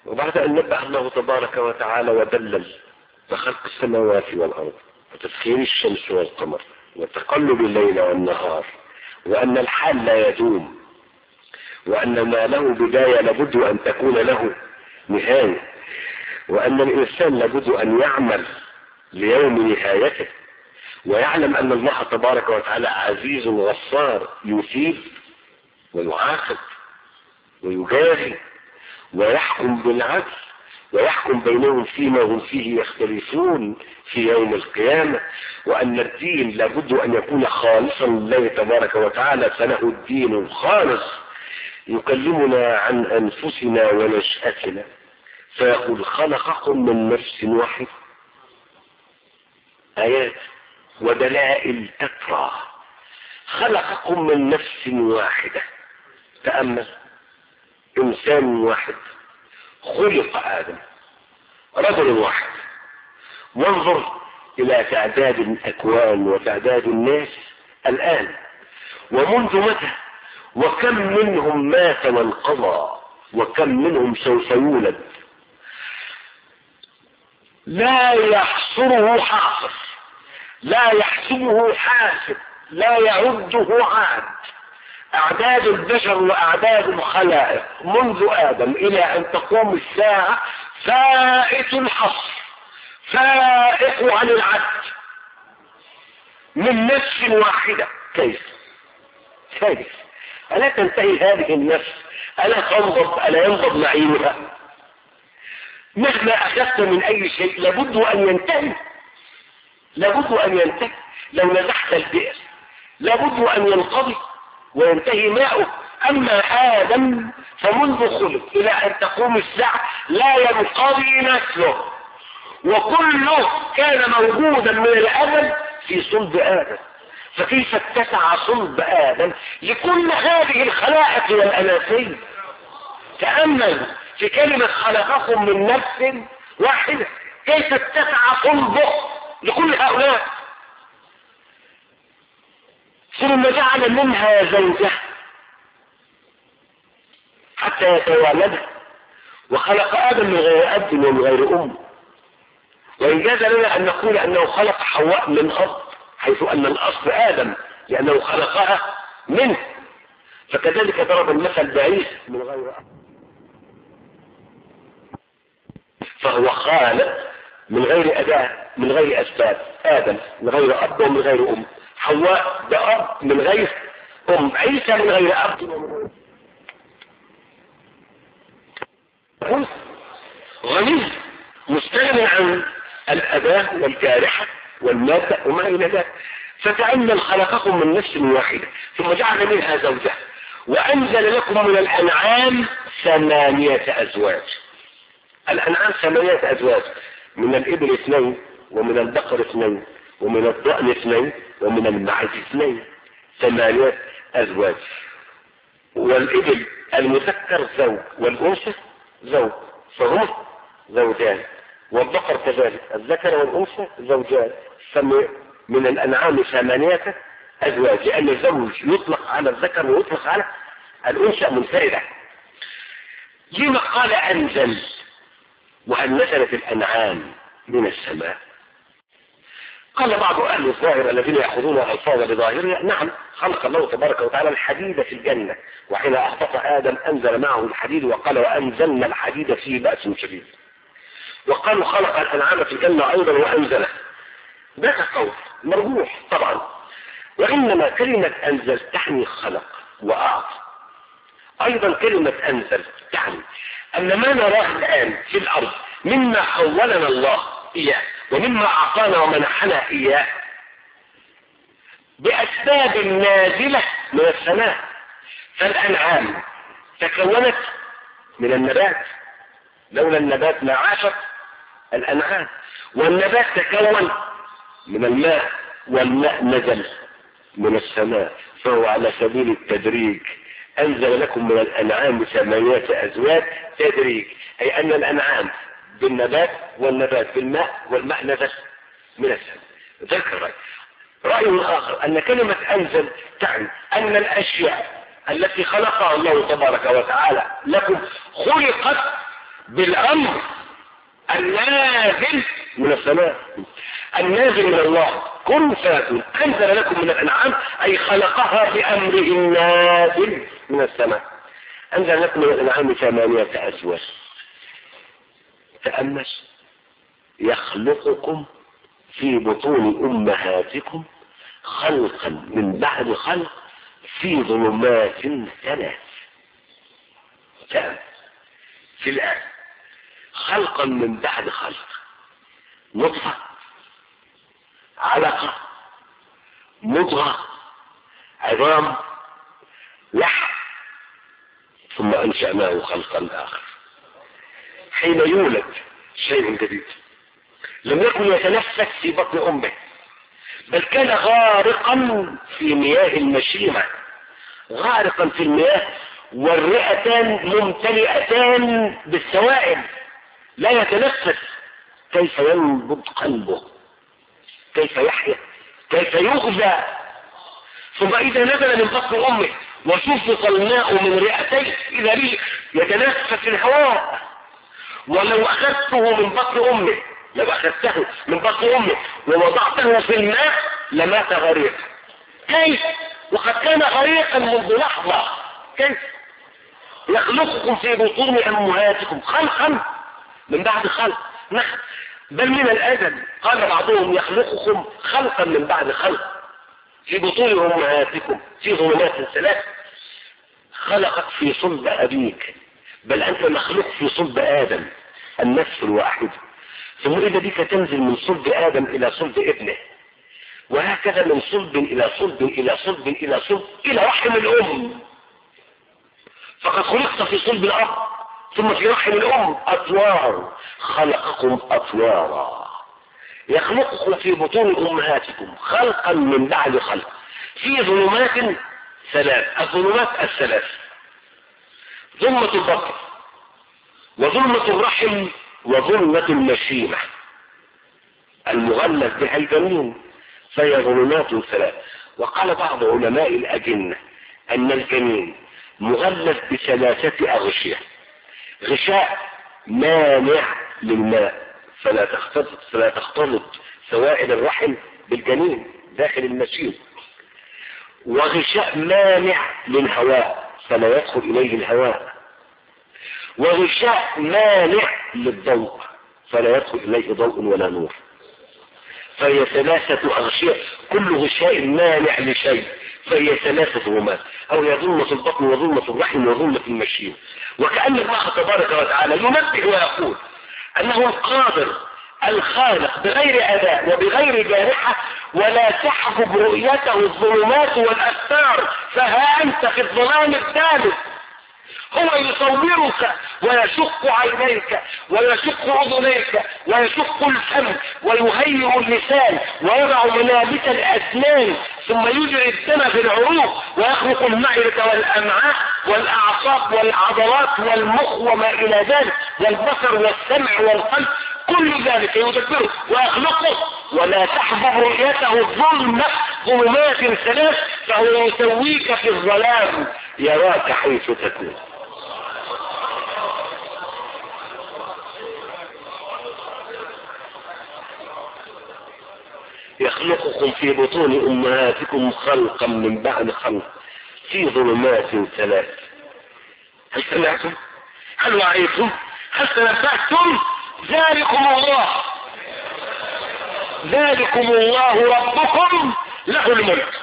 وبعد أن نبه الله تبارك وتعالى ودلل بخلق السماوات والأرض وتسخير الشمس والقمر وتقلب الليل والنهار، وأن الحال لا يدوم، وأن ما له بداية لابد أن تكون له نهاية، وأن الإنسان لابد أن يعمل ليوم نهايته، ويعلم أن الله تبارك وتعالى عزيز غفار يثيب ويعاقب ويجازي ويحكم بالعدل ويحكم بينهم فيما هم فيه يختلفون في يوم القيامة، وأن الدين لابد أن يكون خالصا لله تبارك وتعالى، فله الدين الخالص يكلمنا عن أنفسنا ونشأتنا، فيقول خلقكم من نفس واحدة، آيات ودلائل تترى. خلقكم من نفس واحدة، تأمل، إنسان واحد، خلق آدم، رجل واحد، وانظر إلى تعداد الأكوان وتعداد الناس الآن ومنذ متى، وكم منهم مات وانقضى، وكم منهم سوف يولد، لا يحصره حاصر، لا يحسبه حاسب، لا يعده عاد. أعداد البشر وأعداد الخلائق منذ آدم إلى أن تقوم الساعة فائت الحصر، فائق عن العد، من نفس واحدة. كيف؟ ألا تنتهي هذه النفس؟ ألا تنضب؟ ألا ينضب معينها؟ مهما أخذت من أي شيء لابد أن ينتهي، لابد أن ينتهي. لو نزحت البئر لابد أن ينقضي وينتهي ماؤه. أما آدم فمنذ خلق إلى أن تقوم الساعة لا ينقضي نسله، وكله كان موجودا من الأزل في صلب آدم، فكيف اتسع صلب آدم لكل هذه الخلائق والأناسيل؟ تأمل في كلمة خلقكم من نفس واحدة، كيف اتسع صلبه لكل هؤلاء. ثم جعل منها زوجها حتى يتوالد، وخلق آدم من غير أب ومن غير أم. وإنجاز لنا أن نقول أنه خلق حواء من أب، حيث أن الأصل آدم لأنه خلقها منه. فكذلك ضرب المثل بعيسى من غير أب، فهو خالق من غير أداة من غير أسباب. آدم من غير أب ومن غير أم، حواء بأب من غير أم، عيسى من غير أب غني مستغني عن الأداة والجارحة والمادة وما إلى ذلك. فتأمل خلقكم من نفس واحدة ثم جعل منها زوجها وأنزل لكم من الأنعام 8 أزواج. الأنعام 8 أزواج، من الإبل 2 ومن البقر 2 ومن الضأن 2 ومن المعز 2، 8 أزواج. والإبل المذكر زوج والأنثى زوج فهم زوجان، والبقر كذلك الذكر والأنثى زوجان. من الأنعام 8 أزواج، لأن الزوج يطلق على الذكر ويطلق على الأنثى منفردة. لما قال أنزل؟ وهل نزلت الأنعام من السماء؟ قال بعض أهل الظاهر الذين يأخذون الألفاظ بظاهرها نعم، خلق الله تبارك وتعالى الحديد في الجنة، وحين أهبط آدم أنزل معه الحديد، وقال وأنزلنا الحديد فيه بأس شديد. وقالوا خلق الأنعام في الجنة أيضا وأنزله، ذاك قول مرجوح طبعا. وإنما كلمة أنزل تعني خلق وأعطى. أيضا كلمة أنزل تعني أن ما نراه الآن في الأرض مما حولنا الله إياه ومما أعطانا ومنحنا إياه بأسباب نازلة من السماء. فالأنعام تكونت من النبات، لولا النبات ما عاشت الأنعام. والنبات تكون من الماء، والماء نزل من السماء، فهو على سبيل التدريج. أنزل لكم من الأنعام 8 أزواج، تدريج، أي أن الأنعام بالنبات والنبات بالماء والماء نزل من السماء. ذكر رأي آخر أن كلمة أنزل تعني أن الأشياء التي خلقها الله تبارك وتعالى لكم خلقت بالامر النازل من السماء، النازل من الله. كن فيكون. انزل لكم من الانعام اي خلقها بامره النازل من السماء. انزل لكم من الانعام 8 ازواج. تأمل: يخلقكم في بطون امهاتكم خلقا من بعد خلق في ظلمات 3. تأمل في الآن: خلقا من بعد خلق، نطفة، علقة، مضغة، عظام، لحم، ثم أنشأناه خلقا آخر. حين يولد شيء جديد لم يكن يتنفس في بطن أمه، بل كان غارقا في مياه المشيمة، غارقا في المياه، والرئتان ممتلئتان بالسوائل، لا يتنفس. كيف ينبض قلبه؟ كيف يحيا؟ كيف يغذى؟ ثم إذا نزل من بطن أمه وشفط الماء من رئتيه إذا به يتنفس الهواء. ولو أخذته من بطن أمه، لو أخذته من بطن أمه ووضعته في الماء لمات غريقا. كيف؟ وقد كان غريقا منذ لحظة. كيف؟ يخلقكم في بطون أمهاتكم خلقا من بعد خلق. نعم، بل من الأزل. قال بعضهم: يخلقكم خلقا من بعد خلق في بطون أمهاتكم في ظلمات 3. خلقك في صلب أبيك، بل أنت مخلوق في صلب آدم النفس الواحد، ثم إذا بك تنزل من صلب آدم إلى صلب ابنه، وهكذا من صلب إلى صلب إلى صلب إلى صلب إلى رحم الأم. فقد خلقت في صلب الأب ثم في رحم الأم أطوار. خلقكم أطوارا. يخلقكم في بطون أمهاتكم خلقا من بعد خلق في ظلمات 3. الظلمات 3: ظلمة البطن، وظلمة الرحم، وظلمة المشيمة المغلف بها الجنين، فهي ظلمات 3. وقال بعض علماء الأجنة أن الجنين مغلف ب3 أغشية: غشاء مانع للماء فلا تختلط سوائل الرحم بالجنين داخل المشيم، وغشاء مانع للهواء فلا يدخل إليه الهواء، وغشاء مانع للضوء فلا يدخل إليه ضوء ولا نور. فهي 3 أغشية، كل غشاء مانع لشيء، فهي 3 ظلمات، أو هي ظلمة البطن وظلمة الرحم وظلمة المشيم. وكأن الله تبارك وتعالى ينبه ويقول أنه القادر الخالق بغير أداء وبغير جارحة، ولا تحجب رؤيته الظلمات والأستار، فها أنت في الظلام الثالث. هو يصورك ويشق عينيك ويشق اذنيك ويشق الفم ويهيئ اللسان ويضع ملابس الاسنان، ثم يجري الدم في العروق ويخلق المعدة والامعاء والاعصاب والعضلات والمخ وما الى ذلك والبصر والسمع والقلب. كل ذلك يدبره ويخلقه، ولا تحجب رؤيته الظلمة ظلمات 3، فهو يسويك في الظلام يراك حيث تكون. يخلقكم في بطون أمهاتكم خلقا من بعد خلق في ظلمات 3. هل سمعتم؟ هل وعيتم؟ هل تنبهتم؟ ذلكم الله، ذلكم الله ربكم له الملك،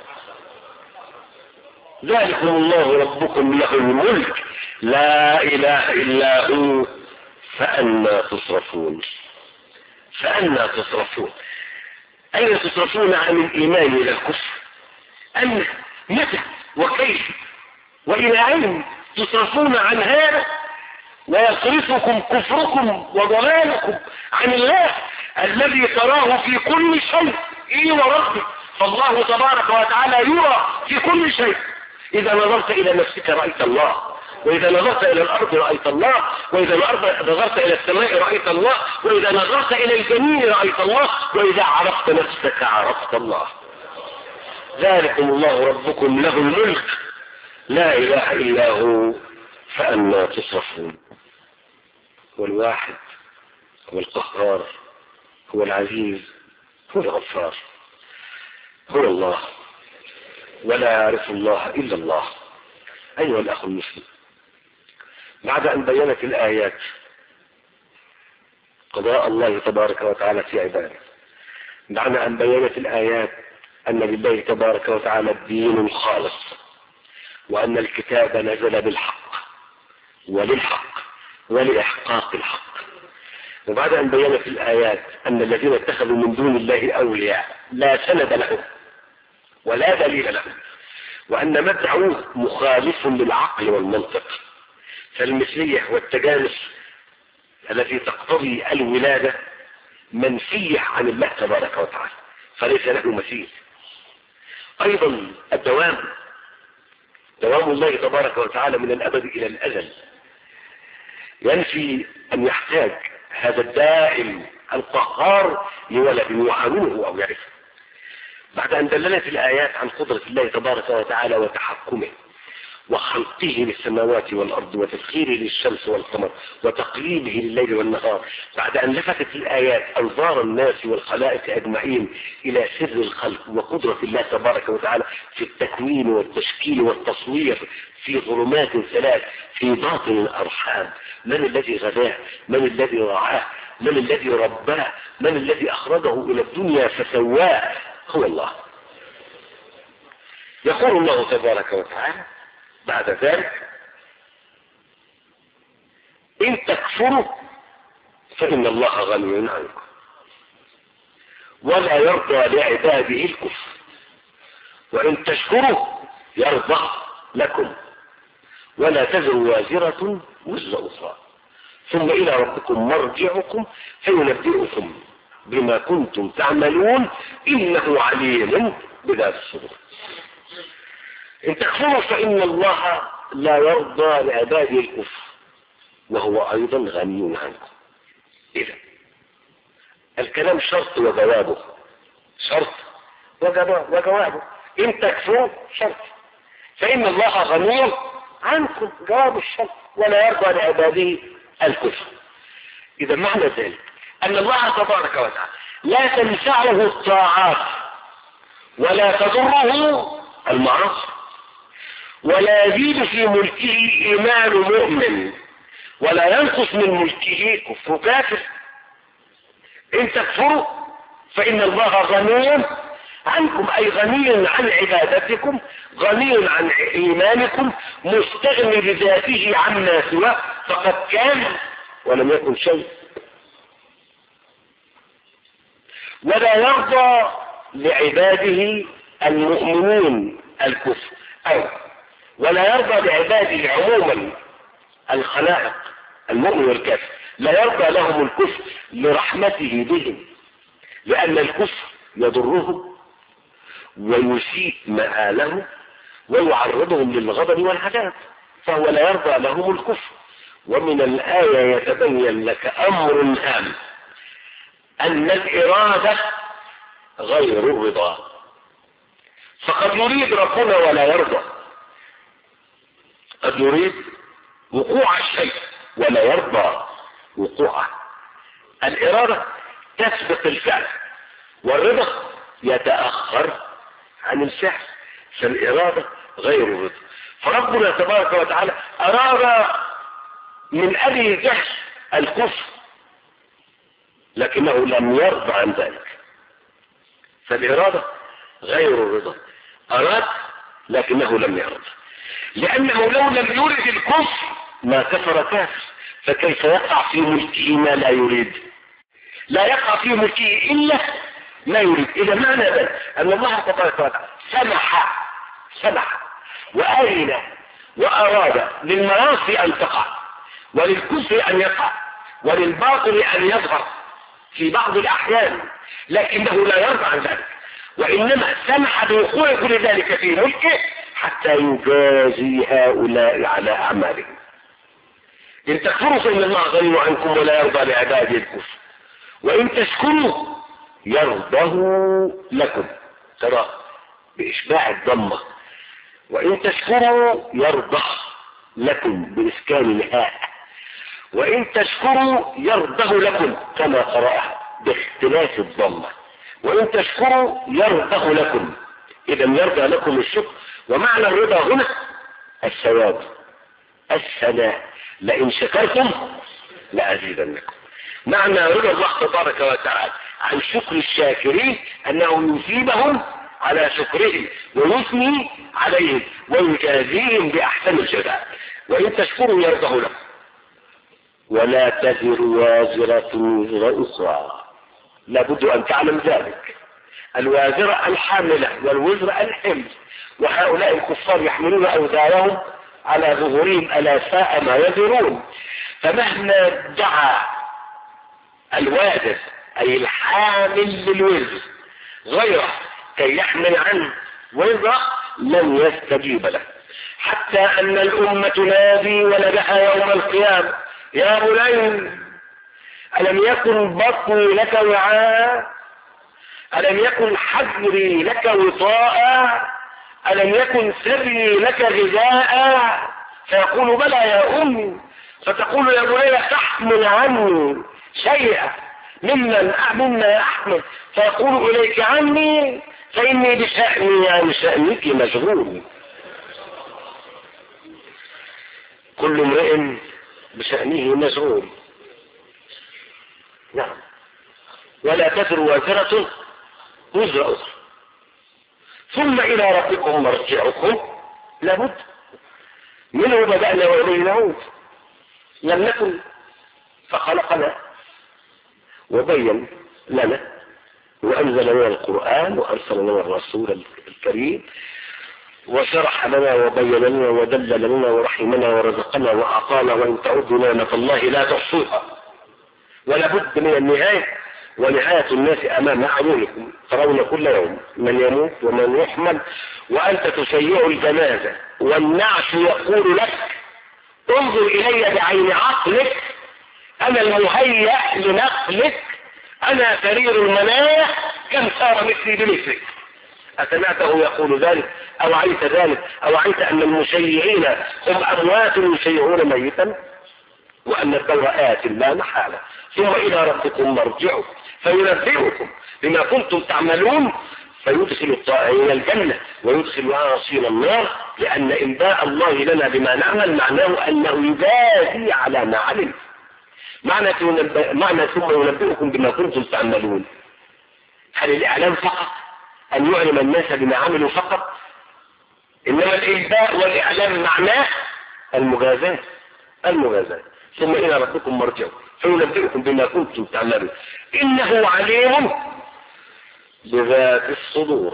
ذلكم الله ربكم له الملك لا إله إلا هو فأنا تصرفون. فأنا تصرفون؟ أين تصرفون عن الإيمان إلى الكفر؟ أن متى وكيف وإلى أين تصرفون عن هذا ويصرفكم كفركم وضلالكم عن الله الذي تراه في كل شيء؟ إيه وربي، فالله تبارك وتعالى يرى في كل شيء. إذا نظرت إلى نفسك رأيت الله، وإذا نظرت إلى الأرض رأيت الله، وإذا نظرت إلى السماء رأيت الله، وإذا نظرت إلى الجميع رأيت الله، وإذا عرفت نفسك عرفت الله. ذلكم الله ربكم له الملك لا إله إلا هو فأنا تصرفون. هو الواحد، هو القهار، هو العزيز، هو الغفار، هو الله، ولا يعرف الله إلا الله. أيها الأخ المسلم، بعد أن بينت الآيات قضاء الله تبارك وتعالى في عباده، بعد أن بينت الآيات أن لله تبارك وتعالى الدين الخالص، وأن الكتاب نزل بالحق وللحق ولإحقاق الحق، وبعد أن بينت الآيات أن الذين اتخذوا من دون الله أولياء لا سند لهم ولا دليل لهم، وأن ما ادعوه مخالف للعقل والمنطق، فالمثلية والتجانس التي تقتضي الولادة منفية عن الله تبارك وتعالى، فليس له مثيل. أيضا الدوام، دوام الله تبارك وتعالى من الأبد إلى الأزل، ينفي أن يحتاج هذا الدائم القهار لولد يعانوه أو يعرفه. بعد أن دللت الآيات عن قدرة الله تبارك وتعالى وتحكمه وخلقه للسماوات والأرض وتسخيره للشمس والقمر وتقليبه لليل والنهار، بعد أن لفتت الآيات أنظار الناس والخلائق أجمعين إلى سر الخلق وقدرة الله تبارك وتعالى في التكوين والتشكيل والتصوير في ظلمات ثلاث في باطن الأرحام، من الذي غذاه، من الذي رعاه، من الذي رباه، من الذي أخرجه إلى الدنيا فسواه، هو الله. يقول الله تبارك وتعالى بعد ذلك: إن تكفروا فإن الله غني عنكم ولا يرضى لعباده الكفر وإن تشكروا يرضى لكم ولا تزر وازرة وزر أخرى ثم إلى ربكم مرجعكم فينبئكم بما كنتم تعملون إنه عليم بذات الصدور. إن تكفروا فإن الله لا يرضى لعباده الكفر وهو أيضا غني عنكم. إذا الكلام شرط وجوابه، شرط وجوابه. إن تكفروا شرط، فإن الله غني عنكم جواب الشرط، ولا يرضى لعباده الكفر. إذا معنى ذلك أن الله تبارك وتعالى لا تنفعه الطاعات ولا تضره المعاصي، ولا يزيد في ملكه إيمان مؤمن ولا ينقص من ملكه كفر كافر. إن تكفروا فإن الله غني عنكم، أي غني عن عبادتكم، غني عن إيمانكم، مستغني بذاته عما سواه، فقد كان ولم يكن شيء. ولا يرضى لعباده المؤمنين الكفر، أو ولا يرضى لعباده عموما الخلائق المؤمن والكافر، لا يرضى لهم الكفر لرحمته بهم، لأن الكفر يضرهم ويسيء مآله ويعرضهم للغضب والعذاب، فهو لا يرضى لهم الكفر. ومن الآية يتبين لك أمر هام، أن الإرادة غير الرضا، فقد يريد ربنا ولا يرضى، قد يريد وقوع الشيء ولا يرضى وقوعه. الإرادة تسبق الفعل والرضا يتأخر عن الفعل، فالإرادة غير الرضا. فربنا تبارك وتعالى أراد من أبي جهل الكفر لكنه لم يرضى عن ذلك، فالإرادة غير الرضا، أراد لكنه لم يرضى، لأنه لو لم يرد الكفر ما كفر كافر، فكيف يقع في ملكه ما لا يريد؟ لا يقع في ملكه إلا ما يريد. إذا معنى ذلك أن الله تبارك وتعالى سمح وأذن وأراد للمعاصي أن تقع وللكفر أن يقع وللباطل أن يظهر في بعض الأحيان، لكنه لا يرضى عن ذلك، وإنما سمح بوقوع كل ذلك في ملكه حتى يجازي هؤلاء على أعمالهم. إن تكفروا فإن الله غني عنكم ولا يرضى لعباده الكفر وإن تشكروا يرضه لكم، ترى بإشباع الضمة، وإن تشكروا يرضى لكم بإسكان الهاء، وإن تشكروا يرضه لكم كما قرأها باختلاف الضمة. وإن تشكروا يرضه لكم، إذا يرضى لكم الشكر. ومعنى الرضا هنا الثواب الثناء، لئن شكرتم لأزيدنكم. معنى رضا الله تبارك وتعالى عن شكر الشاكرين أنه يثيبهم على شكرهم ويثني عليهم ويجازيهم بأحسن الجزاء. وإن تشكروا يرضه لكم ولا تزر وازرة وزر أخرى. لابد أن تعلم ذلك، الوازرة الحاملة والوزر الحمل، وهؤلاء الكفار يحملون أوزارهم على ظهورهم ألا ساء ما يزرون. فمهما دعا الوازر أي الحامل للوزر غيره كي يحمل عنه وزر لن يستجيب له، حتى أن الأمة تنادي ولدها يوم القيامة: يا بني ألم يكن بطني لك وعاء؟ ألم يكن حجري لك وطاء؟ ألم يكن سري لك غذاء؟ فيقول: بلى يا أمي. فتقول: يا بني تحمل عني شيئا مما أحمل. فيقول: إليك عني فإني بشأني يعني شأنك مشغول. كل امرئ بشأنه مشغول. نعم. ولا تزر وازرة وزر أخرى ثم إلى ربكم مرجعكم. لابد منه بدأنا وإليه نعود. لم نكن فخلقنا وبين لنا وأنزل لنا القرآن وأرسل لنا الرسول الكريم وشرح لنا وبين لنا ودلل لنا ورحمنا ورزقنا وأعطانا، وإن تعودوا نعمة الله لا تحصوها. ولا بد من النهاية، ونهاية الناس أمام أعينكم ترون كل يوم من يموت ومن يحمل، وأنت تشيع الجنازة والنعش يقول لك: انظر إلي بعين عقلك، أنا المهيأ لنقلك، أنا سرير المنايا، كم صار مثلي بمثلك. أسمعته يقول ذلك أو عيت ذلك أو عيت أن المشيعين هم أموات يشيعون ميتا، وأن الدور آت لا محالة. ثم إلى ربكم مرجعكم فينبئكم بما كنتم تعملون، فيدخل الطائعين الجنة ويدخل العاصين النار، لأن إنباء الله لنا بما نعمل معناه أنه يجازي على ما علم. معنى ثم ينبئكم بما كنتم تعملون، هل الإعلام فقط أن يعلم الناس بما عملوا فقط؟ إنما الإنباء والإعلام معناه المجازاة. ثم إلى ربكم مرجعكم فينبئكم بما كنتم تعملون إنه عليم بذات الصدور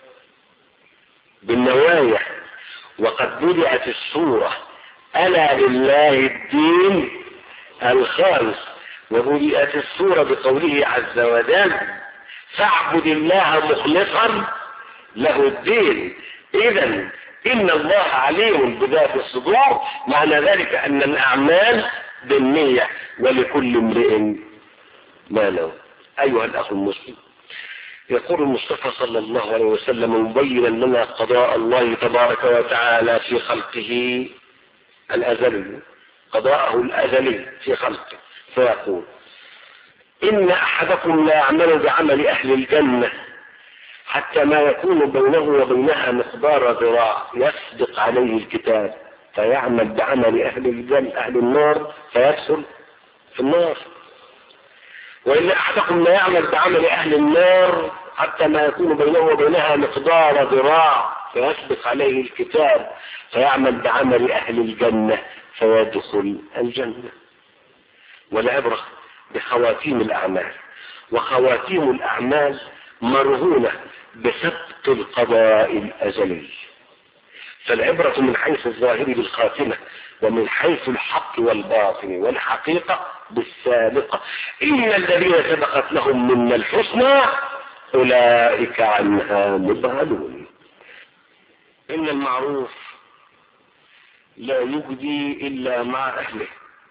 بالنوايا. وقد بدأت السورة: ألا لله الدين الخالص. وبدأت السورة بقوله عز وجل: فاعبد الله مخلصا له الدين. إذا إن الله عليم بذات الصدور، معنى ذلك أن الأعمال بالنية ولكل امرئ ما نوى. أيها الأخ المسلم، يقول المصطفى صلى الله عليه وسلم مبينا لنا قضاء الله تبارك وتعالى في خلقه الأزلي، قضاءه الأزلي في خلقه، فيقول: إن أحدكم لا يعمل بعمل أهل الجنة حتى ما يكون بينه وبينها مقدار ذراع يسبق عليه الكتاب فيعمل بعمل أهل الجنة أهل النار فيدخل في النار. وإن أحدكم لا يعمل بعمل أهل النار حتى ما يكون بينه وبينها مقدار ذراع فيسبق عليه الكتاب فيعمل بعمل أهل الجنة فيدخل الجنة. والعبرة بخواتيم الأعمال، وخواتيم الأعمال مرهونة بسبق القضاء الأزلي. فالعبرة من حيث الظاهر بالخاتمة، ومن حيث الحق والباطن والحقيقة بالسابقة. إن الذين سبقت لهم منا الحسنى أولئك عنها مبهلون. إن المعروف لا يجدي إلا مع أهله،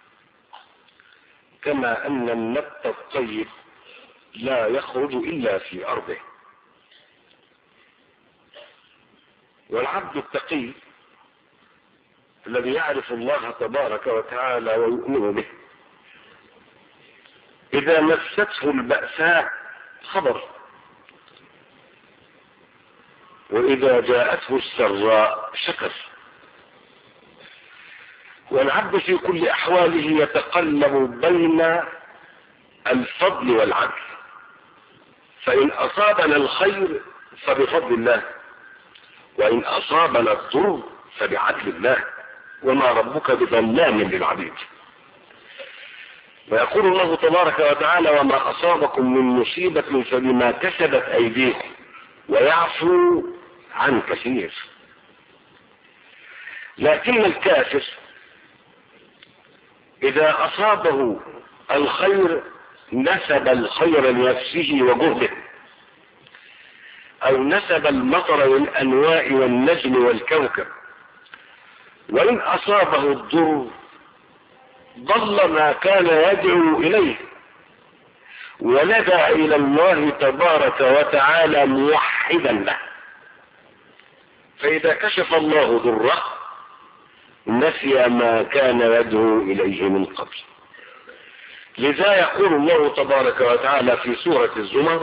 كما أن النبت الطيب لا يخرج إلا في أرضه. والعبد التقي الذي يعرف الله تبارك وتعالى ويؤمن به إذا مسته البأساء صبر، وإذا جاءته السراء شكر. والعبد في كل أحواله يتقلب بين الفضل والعدل، فإن أصابنا الخير فبفضل الله، وإن أصابنا الضر فبعدل الله، وما ربك بظلام للعبيد. ويقول الله تبارك وتعالى: وما أصابكم من مصيبة فبما كسبت أيديكم ويعفو عن كثير. لكن الكافر إذا أصابه الخير نسب الخير لنفسه وجهده، أو نسب المطر والأنواء والنجم والكوكب، وإن أصابه الضر ضل ما كان يدعو إليه ولجأ إلى الله تبارك وتعالى موحدا له. فإذا كشف الله ضره نسي ما كان يدعو إليه من قبل. لذا يقول الله تبارك وتعالى في سورة الزمر: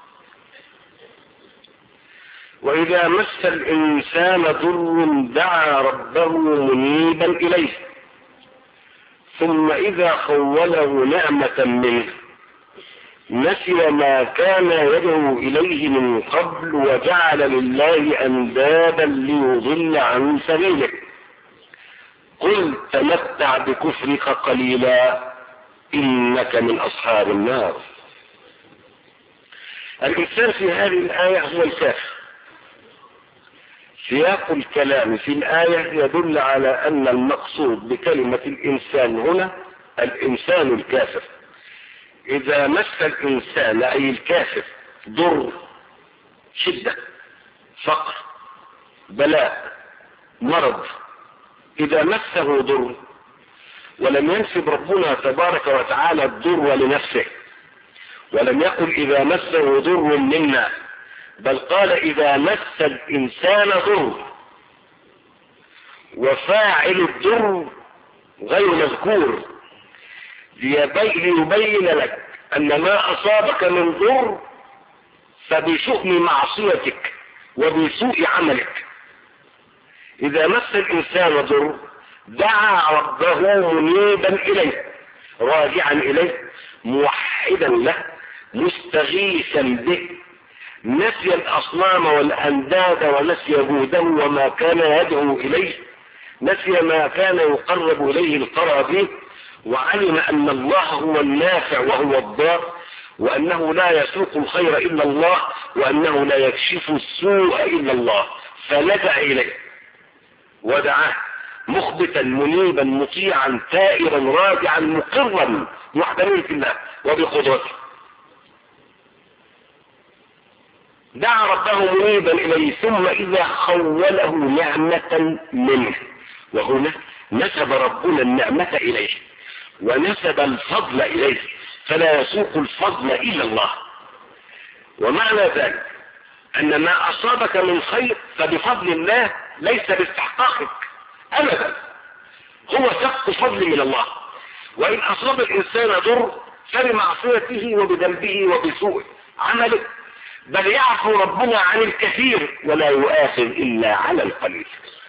وإذا مس الإنسان ضر دعا ربه منيبا إليه ثم إذا خوله نعمة منه نسي ما كان يدعو إليه من قبل وجعل لله أندادا ليضل عن سبيله قل تمتع بكفرك قليلا إنك من أصحاب النار. الإنسان في هذه الآية هو الكافر. سياق الكلام في الآية يدل على أن المقصود بكلمة الإنسان هنا الإنسان الكافر. إذا مس الإنسان أي الكافر ضر، شدة، فقر، بلاء، مرض، إذا مسه ضر، ولم ينسب ربنا تبارك وتعالى الضر لنفسه، ولم يقل إذا مسه ضر منا، بل قال إذا مس الإنسان ضر، وفاعل الضر غير مذكور، ليبين لك أن ما أصابك من ضر فبشؤم معصيتك وبسوء عملك. إذا مس الإنسان ضر دعا ربه منيبا إليه، راجعا إليه، موحدا له، مستغيثا به، نسي الأصنام والأنداد ونسي جهده وما كان يدعو إليه، نسي ما كان يقرب إليه القرابين، وعلم أن الله هو النافع وهو الضار، وأنه لا يسوق الخير إلا الله، وأنه لا يكشف السوء إلا الله، فلجأ إليه ودعاه مخبتا منيبا مطيعا تائرا راجعا مقرا محتملا في الله وبقدرته. دعا ربه منيبا إليه ثم إذا خوله نعمة منه، وهنا نسب ربنا النعمة إليه ونسب الفضل إليه، فلا يسوق الفضل إلا الله. ومعنى ذلك أن ما أصابك من خير فبفضل الله ليس باستحقاقك أبدا، هو سبق فضل من الله. وإن أصاب الإنسان ضر فبمعصيته وبذنبه وبسوء عمله، بل يعفو ربنا عن الكثير ولا يؤاخذ إلا على القليل.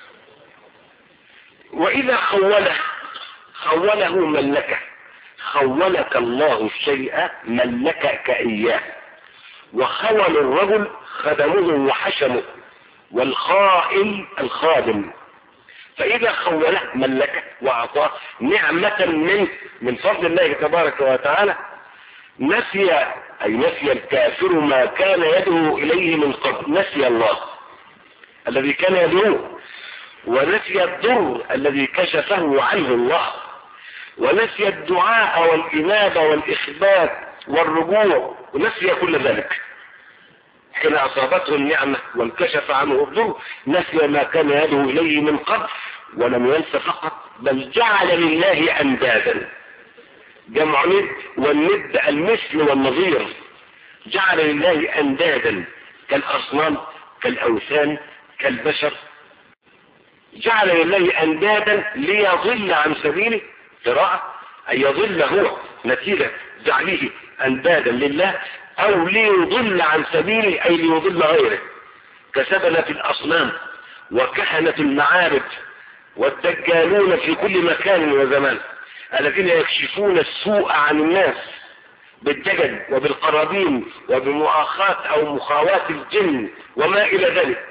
وإذا خوله ملكه، خولك الله الشيء ملكك إياه. وخول الرجل خدمه وحشمه، والخائن الخادم. فإذا خوله ملكه وأعطاه نعمة من فضل الله تبارك وتعالى، نسي الكافر ما كان يدعو إليه من قبل، نسي الله الذي كان يدعوه، ونسي الضر الذي كشفه عنه الله، ونسي الدعاء والإنابة والإخبات والرجوع، ونسي كل ذلك. حين أصابته النعمة وانكشف عنه الضر نسي ما كان يدعو إليه من قبل، ولم ينس فقط بل جعل لله أندادا، جمع ند، والند المثل والنظير، جعل لله أندادا كالأصنام كالأوثان كالبشر، جعل لله أندادا ليضل عن سبيله قراءة، أن يضل هو نتيجة جعله أندادا لله، أو ليضل عن سبيله أي ليضل غيره، كسبنة الأصنام وكهنة المعابد والدجالون في كل مكان وزمان الذين يكشفون السوء عن الناس بالدجل وبالقرابين وبمؤاخاة أو مخاوات الجن وما إلى ذلك.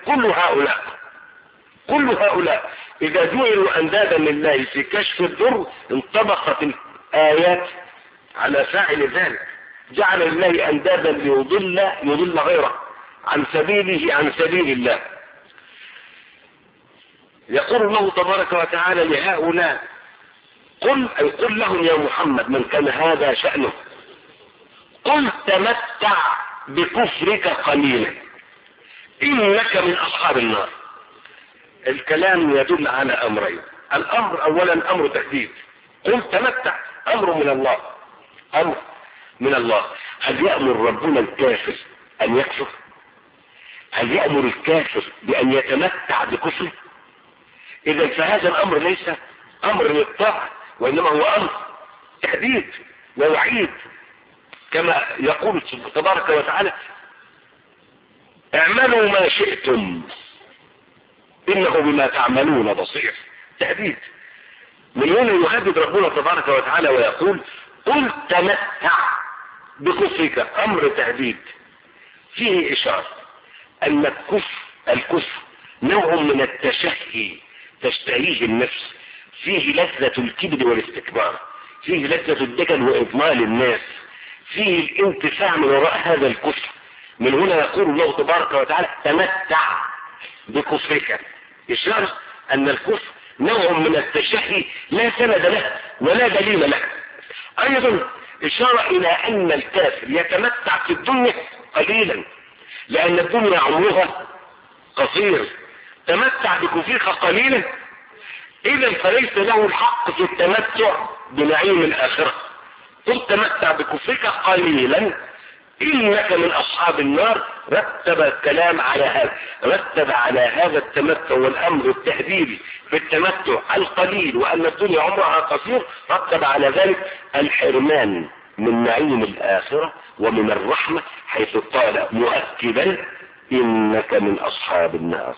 كل هؤلاء إذا جعلوا أندادا لله في كشف الضر انطبقت الآيات على فاعل ذلك، جعل الله أندادا ليضل غيره عن سبيل الله. يقول الله تبارك وتعالى لهؤلاء قل لهم يا محمد من كان هذا شأنه، قل تمتع بكفرك قليلا إنك من أصحاب النار. الكلام يدل على أمرين. الأمر أولا أمر تهديد، قل تمتع، أمر من الله. هل يأمر ربنا الكافر أن يكفر؟ هل يأمر الكافر بأن يتمتع بكفره؟ إذا فهذا الأمر ليس أمر للطاعة، وإنما هو أمر تهديد ووعيد، كما يقول تبارك وتعالى اعملوا ما شئتم إنه بما تعملون بصير. تهديد. من هنا يهدد ربنا تبارك وتعالى ويقول قل تمتع بكفرك، أمر تهديد فيه إشارة أن الكفر نوع من التشهي تشتهيه النفس، فيه لذة الكبر والاستكبار، فيه لذة الدجل وإضلال الناس، فيه الانتفاع من وراء هذا الكفر. من هنا يقول الله تبارك وتعالى تمتع بكفرك، إشارة أن الكفر نوع من التشهي لا سند له ولا دليل له. أيضا إشارة إلى أن الكافر يتمتع في الدنيا قليلا لأن الدنيا عمرها قصير. تمتع بكفرك قليلا إذا فليس له الحق في التمتع بنعيم الآخرة. قل تمتع بكفرك قليلا إنك من أصحاب النار. رتب الكلام على هذا، رتب على هذا التمتع والأمر التهديدي في التمتع القليل وأن الدنيا عمرها قصير، رتب على ذلك الحرمان من نعيم الآخرة ومن الرحمة، حيث قال مؤكدا إنك من أصحاب النار.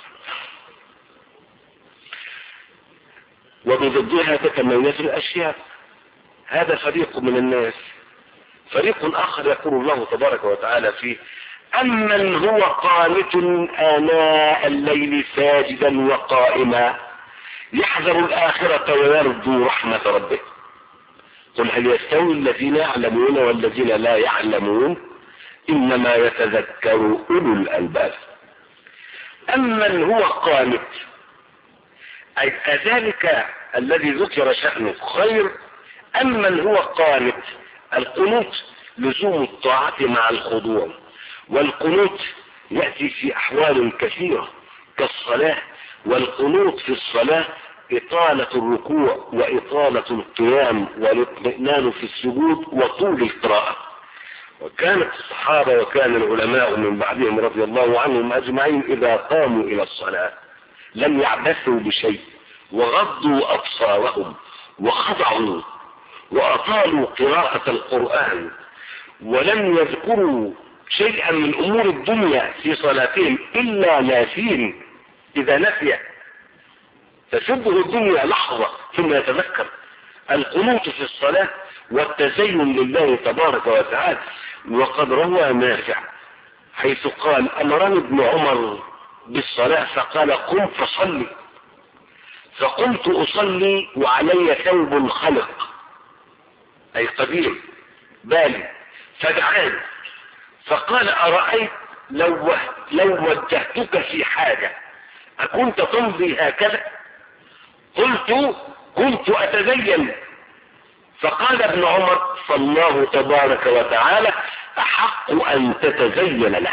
وبضدها تتميز الأشياء. هذا فريق من الناس. فريق آخر يقول الله تبارك وتعالى فيه أمن هو قانت آناء الليل ساجدا وقائما يحذر الآخرة ويرجو رحمة ربه قل هل يستوي الذين يعلمون والذين لا يعلمون إنما يتذكر أولو الألباب. أمن هو قانت أي كذلك الذي ذكر شأنه خير. أمن هو قانت، القنوت لزوم الطاعة مع الخضوع، والقنوت يأتي في أحوال كثيرة كالصلاة، والقنوت في الصلاة إطالة الركوع وإطالة القيام والاطمئنان في السجود وطول القراءة. وكانت الصحابة وكان العلماء من بعدهم رضي الله عنهم أجمعين إذا قاموا إلى الصلاة لم يعبثوا بشيء، وغضوا أبصارهم وخضعوا وأطالوا قراءة القرآن، ولم يذكروا شيئا من أمور الدنيا في صلاتهم إلا ناسين. إذا نسي تشبه الدنيا لحظة ثم يتذكر. القنوت في الصلاة والتزين لله تبارك وتعالى. وقد روى نافع حيث قال أمرني ابن عمر بالصلاة فقال قم فصلي، فقمت أصلي وعلي ثوب خلق أي قديم بالي، فدعاني فقال أرأيت لو وجهتك في حاجة أكنت تمضي هكذا؟ قلت كنت أتزين. فقال ابن عمر فالله تبارك وتعالى أحق أن تتزين له.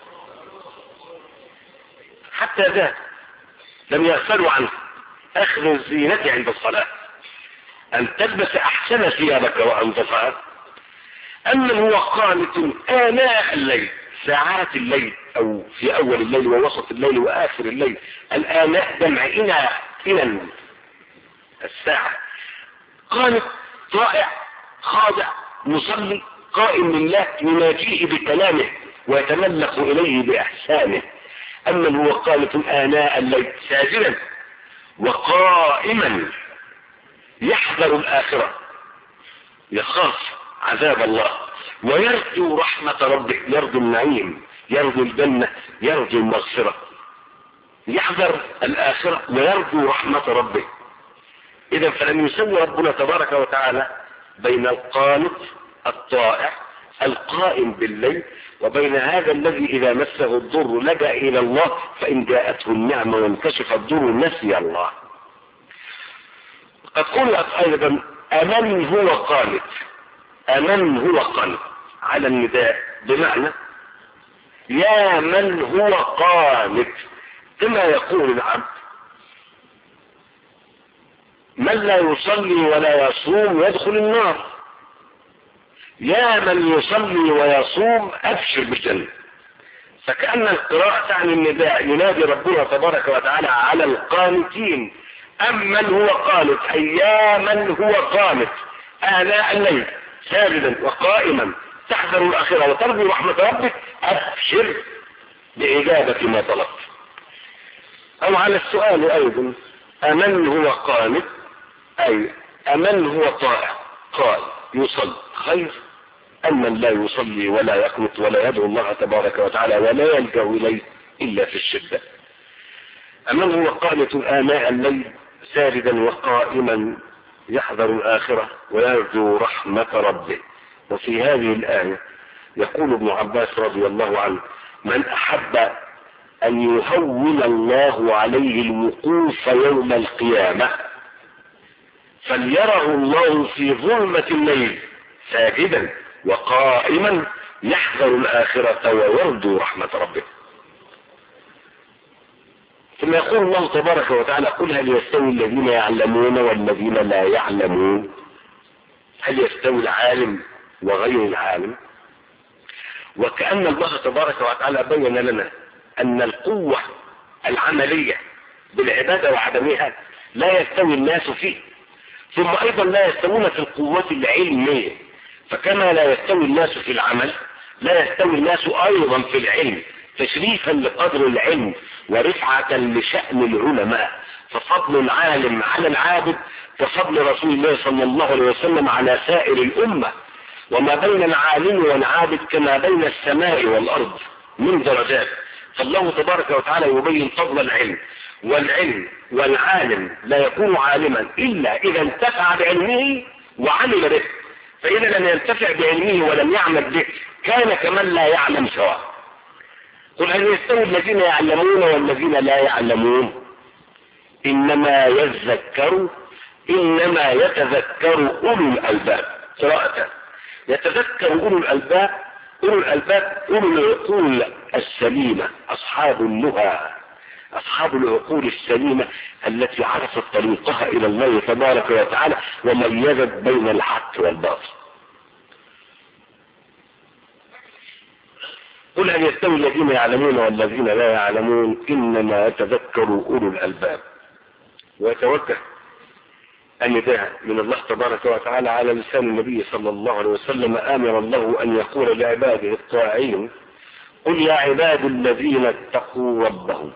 حتى ذا لم يغفلوا عنه أخذ الزينة عند الصلاة، أن تلبس أحسن ثيابك وأن تفعل. أما هو قانت آناء الليل، ساعات الليل أو في أول الليل ووسط الليل وآخر الليل. الآناء جمع إلى الساعة. قالت طائع خاضع مصلي قائم لله يناجيه بكلامه ويتملق إليه بإحسانه. أما هو قانت آناء الليل ساجدا وقائما يحذر الآخرة، يخاف عذاب الله ويرجو رحمة ربه، يرجو النعيم، يرجو الجنة، يرجو المغفرة، يحذر الآخرة ويرجو رحمة ربه. إذا فلم يسوي ربنا تبارك وتعالى بين القانت الطائع القائم بالليل وبين هذا الذي إذا مسه الضر لجأ إلى الله، فإن جاءته النعمة وانكشف الضر نسي الله. قد قلت أيضا أمن هو قانت، أمن هو قانت على النداء، بمعنى يا من هو قانت، كما يقول العبد من لا يصلي ولا يصوم يدخل النار، يا من يصلي ويصوم أبشر بالجنة. فكأن القراءة عن النداء ينادي ربنا تبارك وتعالى على القانتين، أمن هو قانت أي يا من هو قانت آناء الليل ساجدا وقائما تحذر الآخرة وترجو رحمة ربك، أبشر بإجابة ما طلبت. أو على السؤال أيضا أمن هو قانت أي أمن هو طائع قال يصلي خير أمن لا يصلي ولا يقنط ولا يدعو الله تبارك وتعالى ولا يلجأ إليه إلا في الشدة. أمن هو قانت آناء الليل ساجدا وقائما يحذر الآخرة ويرجو رحمة ربه. وفي هذه الآية يقول ابن عباس رضي الله عنه من أحب أن يهون الله عليه الوقوف يوم القيامة فليره الله في ظلمة الليل ساجدا وقائما يحذر الآخرة ويرجو رحمة ربه. ثم يقول الله تبارك وتعالى قل هل يستوي الذين يعلمون والذين لا يعلمون، هل يستوي العالم وغير العالم؟ وكأن الله تبارك وتعالى بين لنا أن القوة العملية بالعبادة وعدمها لا يستوي الناس فيه، ثم أيضا لا يستوون في القوة العلمية، فكما لا يستوي الناس في العمل لا يستوي الناس أيضا في العلم، تشريفا لقدر العلم ورفعة لشأن العلماء. ففضل العالم على العابد كفضل رسول الله صلى الله عليه وسلم على سائر الأمة، وما بين العالم والعابد كما بين السماء والأرض من درجات. فالله تبارك وتعالى يبين فضل العلم، والعلم والعالم لا يكون عالما إلا إذا انتفع بعلمه وعمل به، فإذا لم ينتفع بعلمه ولم يعمل به كان كمن لا يعلم سواء. قل هل يستوي الذين يعلمون والذين لا يعلمون إنما يتذكر أولو الألباب. قراءة يتذكر أولو الألباب، أولو الألباب أولو العقول السليمة، أصحاب النهى، أصحاب العقول السليمة التي عرفت طريقها إلى الله تبارك وتعالى وميزت بين الحق والباطل. قل هل يستوي الذين يعلمون والذين لا يعلمون إنما يتذكر أولو الألباب. ويتوجه النداء من الله تبارك وتعالى على لسان النبي صلى الله عليه وسلم آمر الله أن يقول لعباده الطاعين قل يا عباد الذين اتقوا ربهم،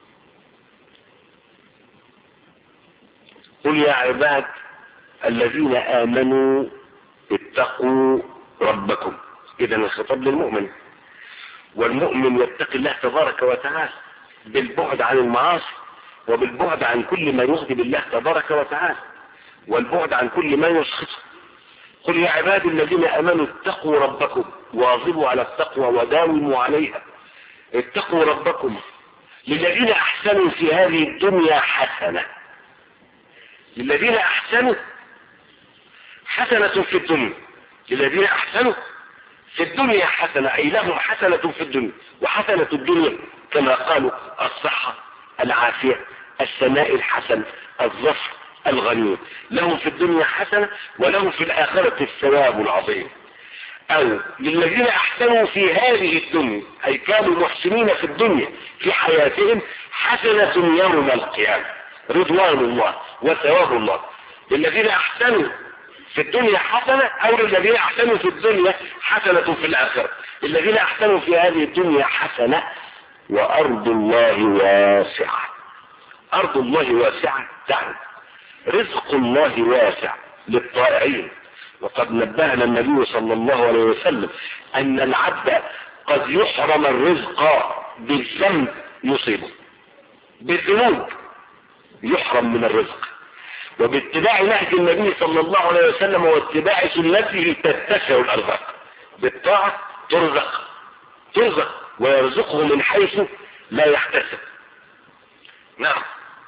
قل يا عباد الذين آمنوا اتقوا ربكم. إذا الخطاب للمؤمن، والمؤمن يتقي الله تبارك وتعالى بالبعد عن المعاصي وبالبعد عن كل ما يغضب الله تبارك وتعالى والبعد عن كل ما يسخطه. قل يا عباد الذين آمنوا اتقوا ربكم، واظبوا على التقوى وداوموا عليها. اتقوا ربكم للذين أحسنوا في هذه الدنيا حسنة، للذين أحسنوا حسنة في الدنيا، للذين أحسنوا في الدنيا حسنة أي لهم حسنة في الدنيا، وحسنة الدنيا كما قالوا الصحة العافية الثناء الحسن الظفر الغنيم، لهم في الدنيا حسنة ولهم في الآخرة الثواب العظيم. أو للذين أحسنوا في هذه الدنيا أي كانوا محسنين في الدنيا في حياتهم حسنة يوم القيامة رضوان الله وثواب الله. للذين أحسنوا في الدنيا حسنة، او للذين احسنوا في الدنيا حسنة في الاخرة. الذين احسنوا في هذه الدنيا حسنة، وارض الله واسعة. ارض الله واسعة تعني رزق الله واسع للطائعين. وقد نبهنا النبي صلى الله عليه وسلم ان العبد قد يحرم الرزق بالذنب يصيبه، بالذنوب يحرم من الرزق، وباتباع نهج النبي صلى الله عليه وسلم واتباع سنته تتسع الارزاق. بالطاعة ترزق ويرزقه من حيث لا يحتسب. نعم.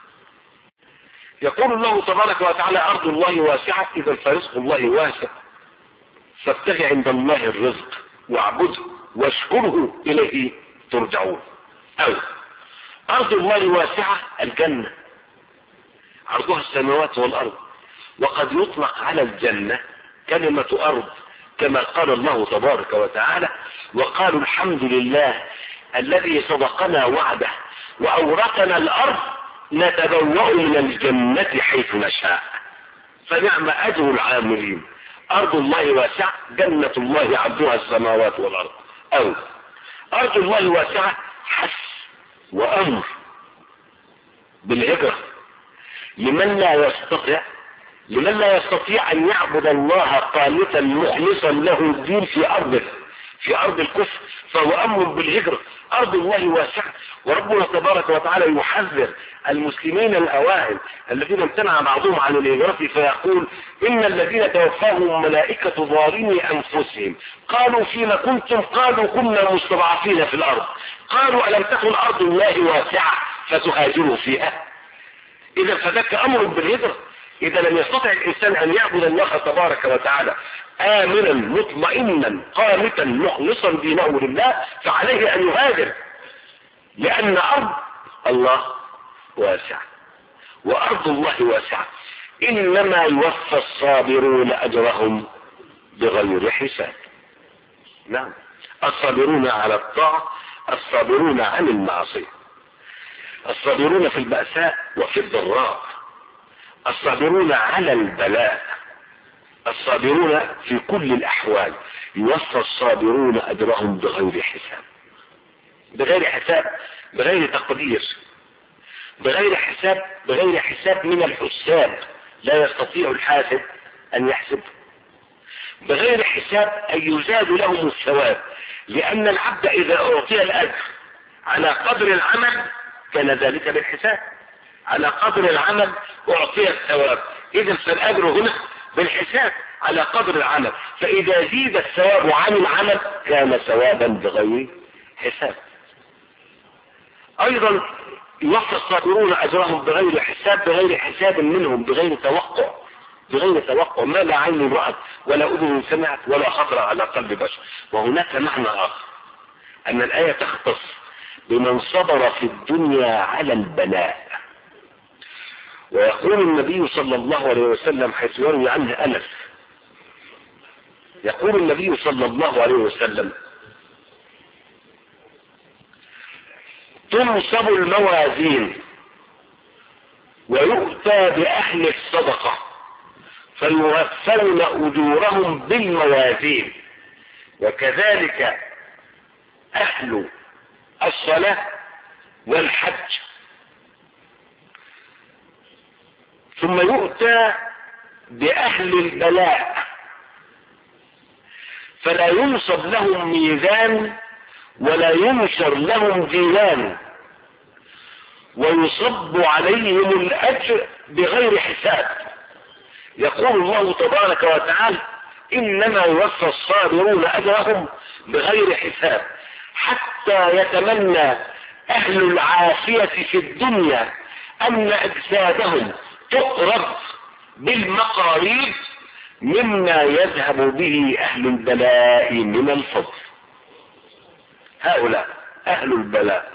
يقول الله تبارك وتعالى ارض الله واسعة، اذا فرزق الله واسع، فابتغي عند الله الرزق واعبده واشكره اليه ترجعون. او ارض الله واسعة الجنة عرضها السماوات والارض، وقد يطلق على الجنة كلمة ارض كما قال الله تبارك وتعالى: وقالوا الحمد لله الذي صدقنا وعده واورثنا الارض نتبوأ من الجنة حيث نشاء. فنعم اجر العاملين. ارض الله واسعة، جنة الله عرضها السماوات والارض. او ارض الله واسعة حث وامر بالهجرة لمن لا يستطيع ان يعبد الله قانتا مخلصا له الدين في ارض الكفر، فهو امر بالهجرة. ارض الله واسعة، وربنا تبارك وتعالى يحذر المسلمين الاوائل الذين امتنع بعضهم عن الهجرة، فيقول: ان الذين توفاهم ملائكة ظالمي انفسهم قالوا فيما كنتم؟ قالوا كنا مستضعفين في الارض. قالوا الم تكن ارض الله واسعة فتهاجروا فيها. اذا فذاك امر بالهجرة. اذا لم يستطع الانسان ان يعبد الله تبارك وتعالى امنا مطمئنا قانتا مخلصا دينه لله، فعليه ان يهاجر، لان ارض الله واسعة وارض الله واسعة. انما يوفى الصابرون اجرهم بغير حساب. نعم، الصابرون على الطاعة، الصابرون عن المعصية، الصابرون في البأساء وفي الضراء، الصابرون على البلاء، الصابرون في كل الاحوال. يوفى الصابرون اجرهم بغير حساب، بغير حساب، بغير تقدير، بغير حساب من الحساب، لا يستطيع الحاسب ان يحسب، بغير حساب ان يزاد لهم الثواب، لان العبد اذا اعطي الاجر على قدر العمل كان ذلك بالحساب، على قدر العمل اعطي الثواب. اذا فالاجر هنا بالحساب على قدر العمل، فاذا زيد الثواب عن العمل كان ثوابا بغير حساب. ايضا يوفى الصابرون اجرهم بغير حساب منهم، بغير توقع، ما لا عين رأت ولا اذن سمعت ولا خطر على قلب بشر. وهناك معنى اخر، ان الايه تختص بمن صبر في الدنيا على البلاء. ويقول النبي صلى الله عليه وسلم حيث يروي عنه انس، يقول النبي صلى الله عليه وسلم: تنصب الموازين ويؤتى باهل الصدقة فيوفون اجورهم بالموازين، وكذلك اهل الصلاة والحج. ثم يؤتى باهل البلاء فلا ينصب لهم ميزان ولا ينشر لهم ديوان، ويصب عليهم الاجر بغير حساب. يقول الله تبارك وتعالى: انما يوفى الصابرون اجرهم بغير حساب، حتى يتمنى اهل العافية في الدنيا ان اجسادهم تقرب بالمقاريب مما يذهب به اهل البلاء من الفضل. هؤلاء اهل البلاء.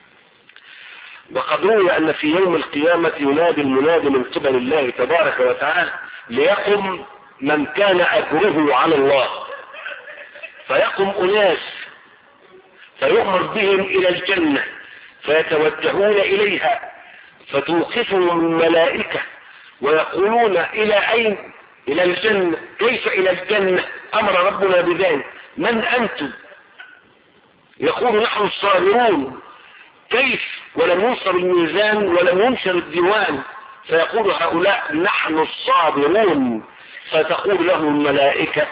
وقد روي ان في يوم القيامة ينادي المنادي من قبل الله تبارك وتعالى: ليقم من كان اجره على الله. فيقم اناس فيؤمر بهم الى الجنة فيتوجهون اليها فتوقفهم الملائكة ويقولون: الى اين؟ إلى الجنة. كيف إلى الجنة؟ أمر ربنا بذلك. من أنتم؟ يقول نحن الصابرون. كيف؟ ولم ينصر الميزان ولم ينشر الديوان، فيقول هؤلاء نحن الصابرون، فتقول له الملائكة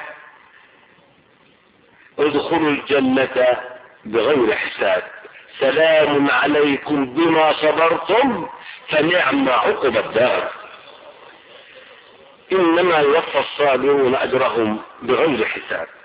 ادخلوا الجنة بغير حساب، سلام عليكم بما صبرتم فنعم عقب الدار. إنما يوفى الصابرون أجرهم بغير حساب.